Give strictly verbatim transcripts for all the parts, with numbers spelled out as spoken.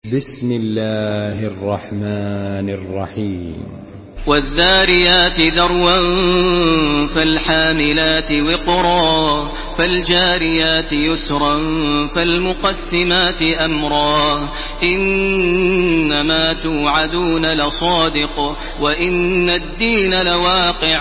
بسم الله الرحمن الرحيم والذاريات ذروا فالحاملات وقرا فالجاريات يسرا فالمقسمات أمرا إنما توعدون لصادق وإن الدين لواقع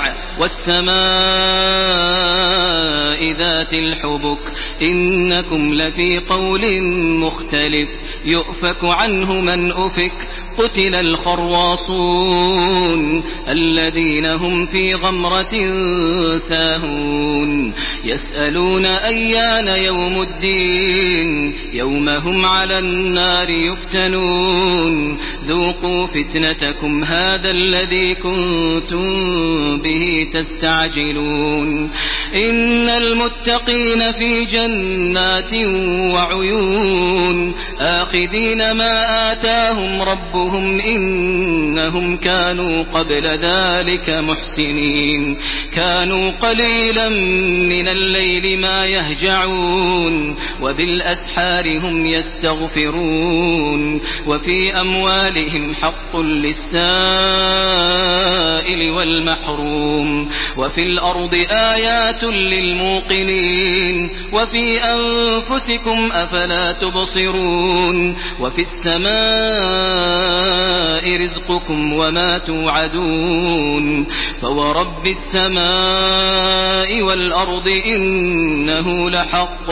والسماء ذات الحبك إنكم لفي قول مختلف يؤفك عنه من أفك قتل الخراصون الذين هم في غمرة ساهون يسألون أيان يوم الدين يوم هم على النار يفتنون ذوقوا فتنتكم هذا الذي كنتم به تستعجلون إن المتقين في جنات وعيون آخذين ما آتاهم ربهم إنهم كانوا قبل ذلك محسنين كانوا قليلا من الليل ما يهجعون وبالأسحار هم يستغفرون وفي أموالهم حق للسائل والمحروم وفي الأرض آيات للموقنين وفي أنفسكم أفلا تبصرون وفي السماء رزقكم وما توعدون فورب السماء والأرض إنه لحق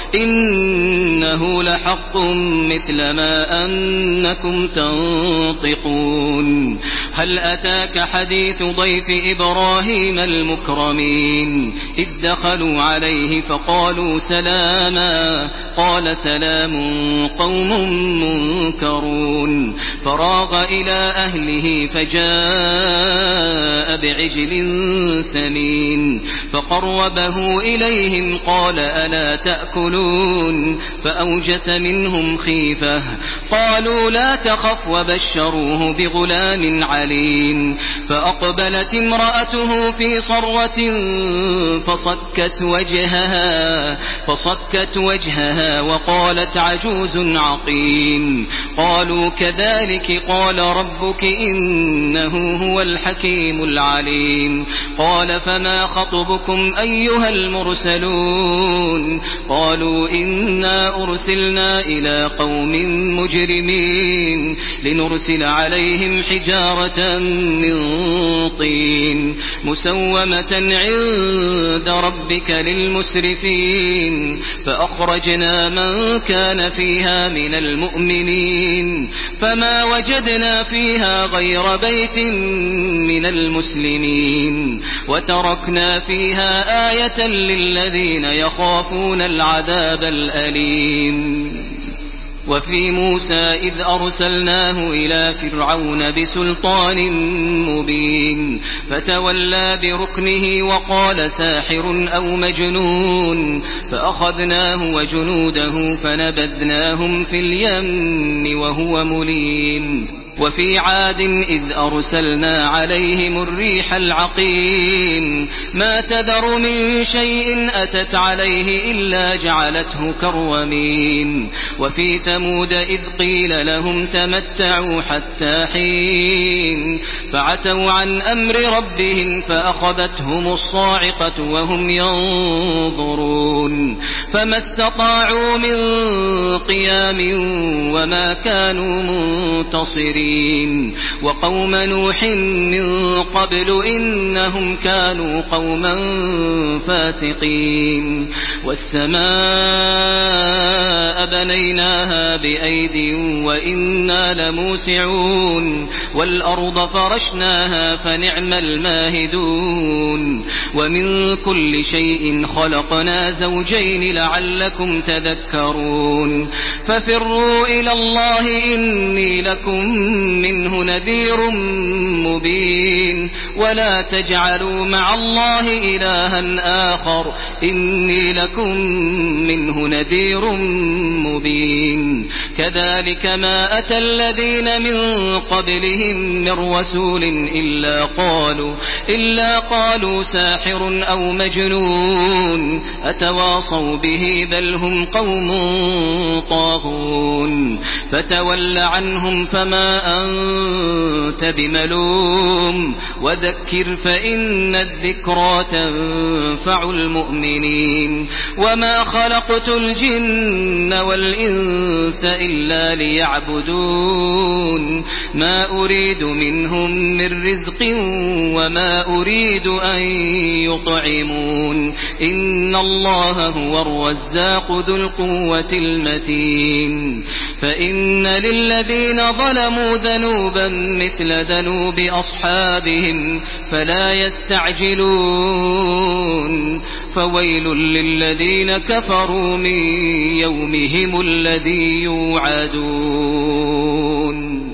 إنه لحق مثل ما أنكم تنطقون هل أتاك حديث ضيف إبراهيم المكرمين إذ دخلوا عليه فقالوا سلاما قال سلام قوم منكرون فراغ إلى أهله فجاء بعجل سمين فقربه إليهم قال ألا تأكلون فأوجس منهم خيفة قالوا لا تخف وبشروه بغلام عليم فأقبلت امرأته في صرة فصكت وجهها فصكت وجهها وقالت عجوز عقيم قالوا كذلك قال ربك إنه هو الحكيم العليم قال فما خطبكم أيها المرسلون قالوا إنا أرسلنا إلى قوم مجرمين لنرسل عليهم حجارة من طين مسومة عند ربك للمسرفين فأخرجنا من كان فيها من المؤمنين فما وجدنا فيها غير بيت من المسلمين وتركنا فيها آية للذين يخافون العذاب الأليم وفي موسى إذ أرسلناه إلى فرعون بسلطان مبين فتولى بركنه وقال ساحر أو مجنون فأخذناه وجنوده فنبذناهم في اليم وهو مليم وفي عاد إذ أرسلنا عليهم الريح العقيم ما تذر من شيء أتت عليه إلا جعلته كالرميم وفي ثمود إذ قيل لهم تمتعوا حتى حين فعتوا عن أمر ربهم فأخذتهم الصاعقة وهم ينظرون فما استطاعوا من قيام وما كانوا منتصرين وقوم نوح من قبل إنهم كانوا قوما فاسقين والسماء بنيناها بأيد وإنا لموسعون والأرض فرشناها فنعم الماهدون ومن كل شيء خلقنا زوجين لعلكم تذكرون ففروا إلى الله إني لكم منه نذير مبين ولا تجعلوا مع الله إلها آخر إني لكم منه نذير مبين كذلك ما أتى الذين من قبلهم من رسول إلا قالوا, إلا قالوا ساحر أو مجنون أتواصوا به بل هم قوم طاغون فتول عنهم فما أنت بملوم وذكر فإن الذكرى تنفع المؤمنين وما خلقت الجن والإنس إلا ليعبدون ما أريد منهم من رزق وما أريد أن يطعمون إن الله هو الرزاق ذو القوة المتين فإن للذين ظلموا ذنوبا مثل ذنوب أصحابهم فلا يستعجلون فويل للذين كفروا من يومهم الذي يوعدون.